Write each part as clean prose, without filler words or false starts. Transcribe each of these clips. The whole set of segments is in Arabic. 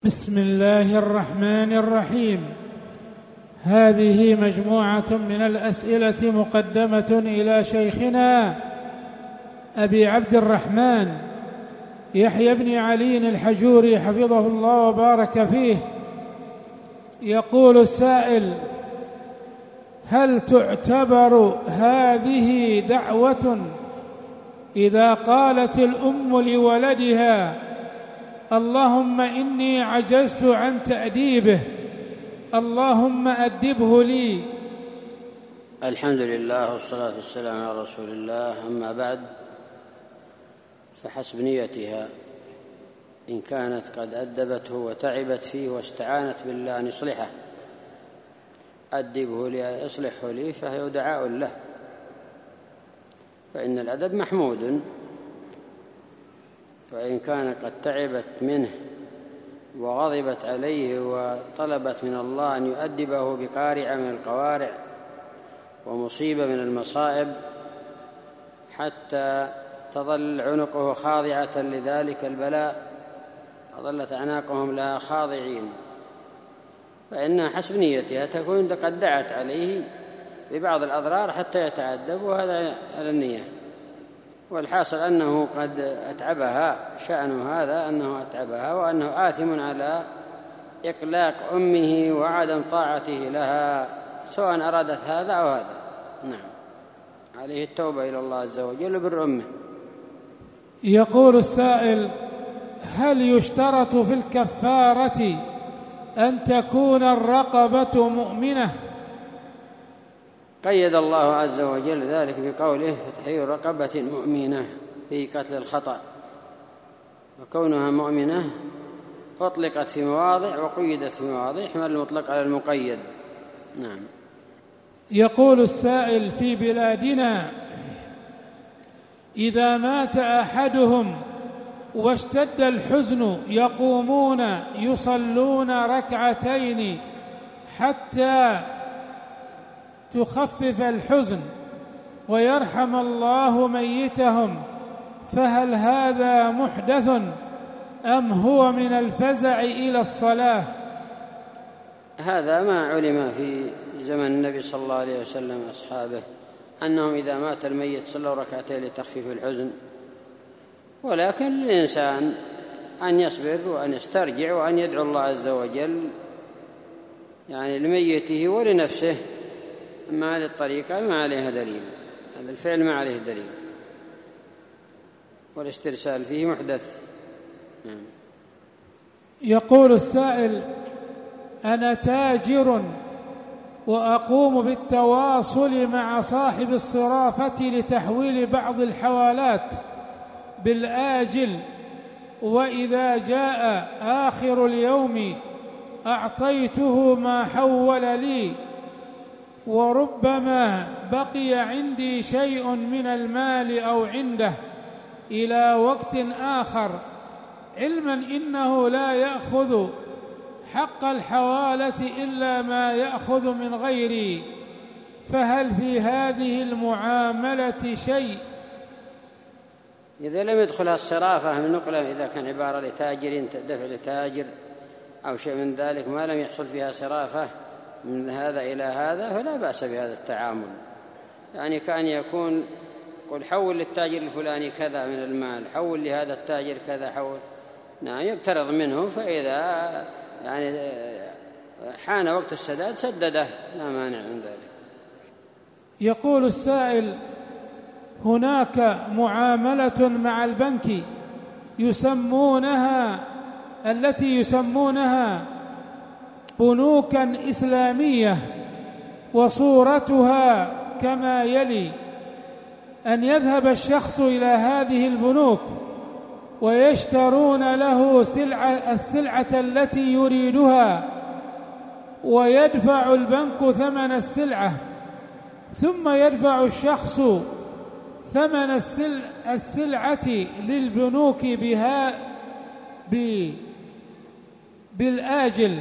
بسم الله الرحمن الرحيم. هذه مجموعة من الأسئلة مقدمة إلى شيخنا أبي عبد الرحمن يحيى بن علي الحجوري حفظه الله وبارك فيه. يقول السائل: هل تعتبر هذه دعوة إذا قالت الأم لولدها: اللهم إني عجزت عن تأديبه، اللهم أدبه لي؟ الحمد لله والصلاة والسلام على رسول الله. أما بعد، فحسب نيتها إن كانت قد أدبته وتعبت فيه واستعانت بالله أن يصلحه، أدبه لي يصلحه لي، فهي دعاء له، فإن الأدب محمود. وإن كان قد تعبت منه وغضبت عليه وطلبت من الله أن يؤدبه بقارعة من القوارع ومصيبة من المصائب حتى تظل عنقه خاضعة لذلك البلاء، أظلت أعناقهم لها خاضعين، فإنها حسب نيتها تكون قد دعت عليه ببعض الأضرار حتى يتأدب، وهذا على النية. والحاصل أنه قد أتعبها، شأن هذا أنه أتعبها، وأنه آثم على إقلاق أمه وعدم طاعته لها، سواء أرادت هذا أو هذا. نعم، عليه التوبة إلى الله عز وجل وبر أمه. يقول السائل: هل يشترط في الكفارة أن تكون الرقبة مؤمنة؟ قيد الله عز وجل ذلك بقوله: فتحرير رقبة مؤمنة في قتل الخطأ، وكونها مؤمنة أطلقت في مواضع وقيدت في مواضع، يحمل المطلق على المقيد. نعم. يقول السائل: في بلادنا إذا مات أحدهم واشتد الحزن يقومون يصلون ركعتين حتى تخفف الحزن ويرحم الله ميتهم، فهل هذا محدث أم هو من الفزع إلى الصلاة؟ هذا ما علم في زمن النبي صلى الله عليه وسلم أصحابه أنهم إذا مات الميت صلوا ركعتين لتخفيف الحزن، ولكن الإنسان أن يصبر وأن يسترجع وأن يدعو الله عز وجل يعني لميته ولنفسه. أما هذه الطريقة ما عليها دليل، هذا الفعل ما عليه دليل، والاسترسال فيه محدث. يقول السائل: أنا تاجر وأقوم بالتواصل مع صاحب الصرافة لتحويل بعض الحوالات بالآجل، وإذا جاء آخر اليوم أعطيته ما حول لي، وربما بقي عندي شيء من المال أو عنده إلى وقت آخر، علما إنه لا يأخذ حق الحوالة إلا ما يأخذ من غيري، فهل في هذه المعاملة شيء؟ إذا لم يدخلها الصرافة من نقلة، إذا كان عبارة لتاجر دفع لتاجر أو شيء من ذلك ما لم يحصل فيها صرافة من هذا إلى هذا، فلا بأس بهذا التعامل. يعني كان يكون قل حول للتاجر الفلاني كذا من المال، حول لهذا التاجر كذا، حول، نعم، يقترض منه، فإذا يعني حان وقت السداد سدده، لا مانع من ذلك. يقول السائل: هناك معاملة مع البنك التي يسمونها بنوكا إسلامية، وصورتها كما يلي: أن يذهب الشخص إلى هذه البنوك ويشترون له السلعة التي يريدها، ويدفع البنك ثمن السلعة، ثم يدفع الشخص ثمن السلعة للبنوك بالآجل،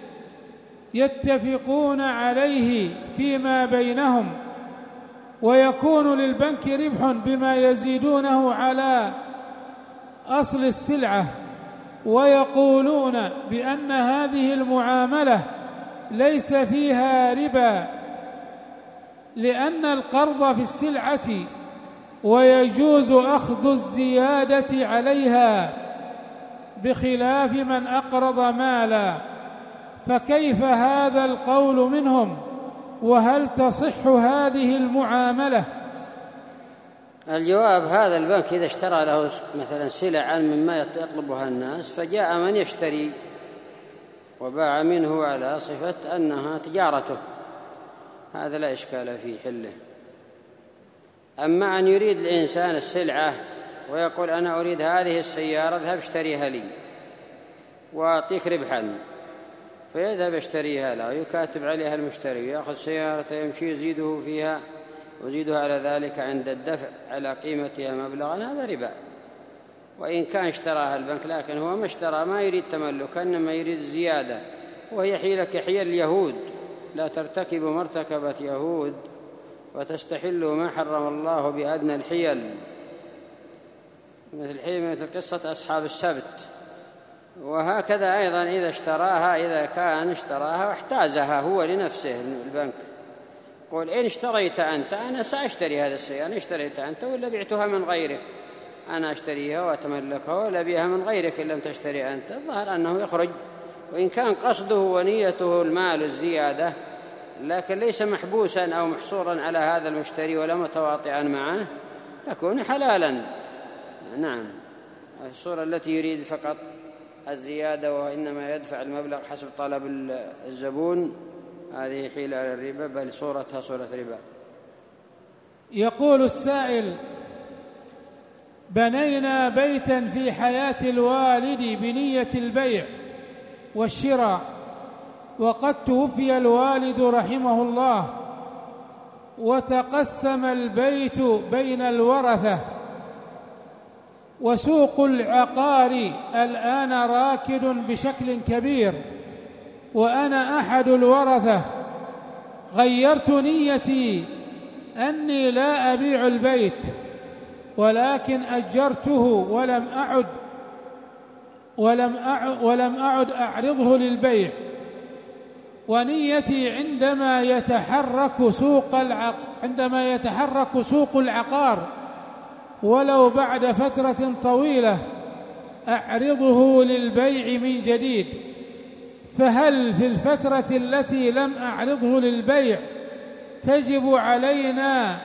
يتفقون عليه فيما بينهم، ويكون للبنك ربح بما يزيدونه على أصل السلعة، ويقولون بأن هذه المعاملة ليس فيها ربا لأن القرض في السلعة ويجوز أخذ الزيادة عليها بخلاف من أقرض مالا، فكيف هذا القول منهم؟ وهل تصح هذه المعاملة؟ الجواب: هذا البنك إذا اشترى له مثلا سلعا مما يطلبها الناس فجاء من يشتري وباع منه على صفة أنها تجارته، هذا لا إشكال في حله. أما أن يريد الإنسان السلعة ويقول أنا أريد هذه السيارة اذهب اشتريها لي وأعطيك ربحا، فيذهب يشتريها له ويكاتب عليها المشتري ويأخذ سيارته يمشي يزيده فيها ويزيدها على ذلك عند الدفع على قيمتها مبلغا، هذا ربا. وإن كان اشتراها البنك لكن هو ما اشترى، ما يريد تملكا إنما يريد زيادة، وهي حيلة كحيل اليهود: لا ترتكبوا ما ارتكبت يهود وتستحلوا ما حرم الله بأدنى الحيل، مثل قصة أصحاب السبت. وهكذا أيضا إذا اشتراها، إذا كان اشتراها واحتازها هو لنفسه البنك، قل إن اشتريت أنت أنا سأشتري هذا السيارة، إن اشتريت أنت ولا بعتها من غيرك أنا أشتريها وأتملكها ولا بيها من غيرك إن لم تشتري أنت. الظاهر أنه يخرج، وإن كان قصده ونيته المال الزيادة لكن ليس محبوسا أو محصورا على هذا المشتري ولا متواطئا معه، تكون حلالا. نعم، الصورة التي يريد فقط الزيادة وإنما يدفع المبلغ حسب طلب الزبون هذه حيلة على الربا، بل صورتها صورة ربا. يقول السائل: بنينا بيتا في حياة الوالد بنية البيع والشراء، وقد توفي الوالد رحمه الله، وتقسم البيت بين الورثة، وسوق العقار الآن راكد بشكل كبير، وأنا أحد الورثة. غيرت نيتي أني لا أبيع البيت ولكن أجرته ولم أعد أعرضه للبيع، ونيتي عندما يتحرك سوق العقار ولو بعد فترة طويلة أعرضه للبيع من جديد، فهل في الفترة التي لم أعرضه للبيع تجب علينا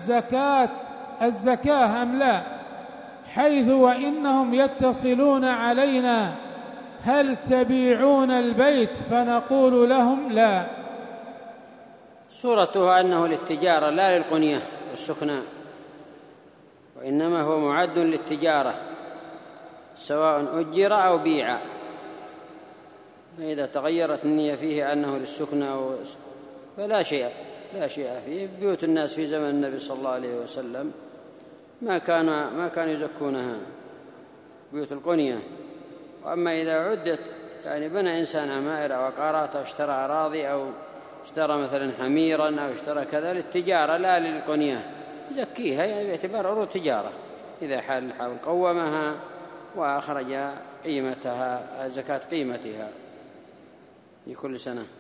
الزكاة أم لا؟ حيث وإنهم يتصلون علينا: هل تبيعون البيت؟ فنقول لهم لا. صورته أنه للتجارة لا للقنية والسكناء، وإنما هو معد للتجارة سواء أجر أو بيع. فإذا تغيرت النية فيه أنه للسكنى فلا شيء فيه. بيوت الناس في زمن النبي صلى الله عليه وسلم ما كانوا يزكونها، بيوت القنية. وأما إذا عدت يعني بنى إنسان عمائر أو عقارات أو اشترى أراضي أو اشترى مثلا حميرا أو اشترى كذا للتجارة لا للقنية، يزكيها يعني باعتبار عروض تجارة. إذا حال الحول قومها وأخرج قيمتها، زكاة قيمتها لكل سنة.